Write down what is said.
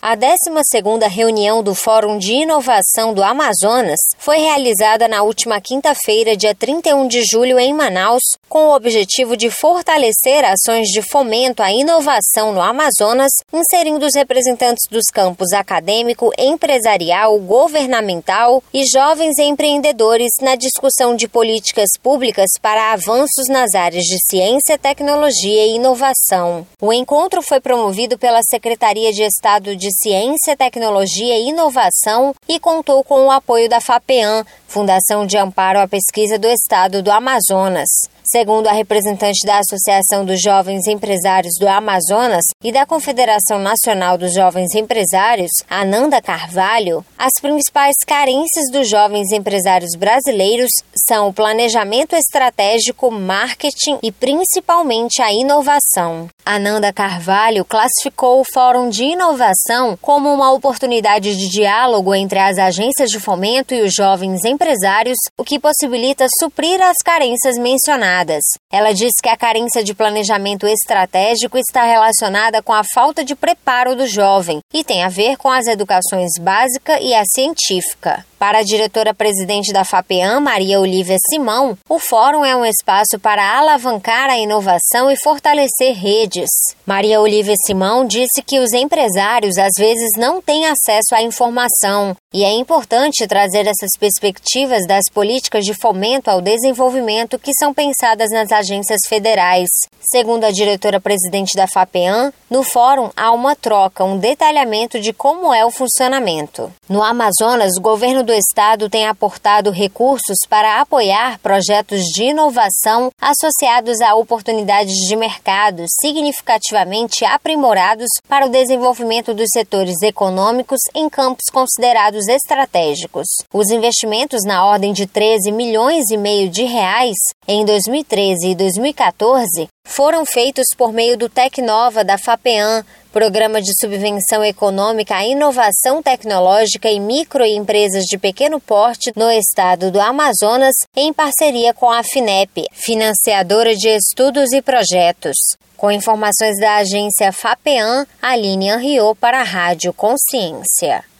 A 12ª reunião do Fórum de Inovação do Amazonas foi realizada na última quinta-feira, dia 31 de julho, em Manaus, com o objetivo de fortalecer ações de fomento à inovação no Amazonas, inserindo os representantes dos campos acadêmico, empresarial, governamental e jovens empreendedores na discussão de políticas públicas para avanços nas áreas de ciência, tecnologia e inovação. O encontro foi promovido pela Secretaria de Estado de Ciência, Tecnologia e Inovação e contou com o apoio da FAPEAM, Fundação de Amparo à Pesquisa do Estado do Amazonas. Segundo a representante da Associação dos Jovens Empresários do Amazonas e da Confederação Nacional dos Jovens Empresários, Ananda Carvalho, as principais carências dos jovens empresários brasileiros são o planejamento estratégico, marketing e principalmente a inovação. Ananda Carvalho classificou o Fórum de Inovação como uma oportunidade de diálogo entre as agências de fomento e os jovens empresários, o que possibilita suprir as carências mencionadas. Ela diz que a carência de planejamento estratégico está relacionada com a falta de preparo do jovem e tem a ver com as educações básica e a científica. Para a diretora-presidente da FAPEAM, Maria Olívia Simão, o fórum é um espaço para alavancar a inovação e fortalecer redes. Maria Olívia Simão disse que os empresários às vezes não têm acesso à informação e é importante trazer essas perspectivas das políticas de fomento ao desenvolvimento que são pensadas nas agências federais. Segundo a diretora-presidente da FAPEAM, no fórum há uma troca, um detalhamento de como é o funcionamento. No Amazonas, o governo do estado tem aportado recursos para apoiar projetos de inovação associados a oportunidades de mercado significativamente aprimorados para o desenvolvimento dos setores econômicos em campos considerados estratégicos. Os investimentos na ordem de 13 milhões e meio de reais em 2013 e 2014 foram feitos por meio do Tecnova da FAPEAM, Programa de Subvenção Econômica à Inovação Tecnológica em Microempresas de Pequeno Porte no estado do Amazonas, em parceria com a FINEP, financiadora de estudos e projetos. Com informações da agência FAPEAM, Aline Henriot para a Rádio Consciência.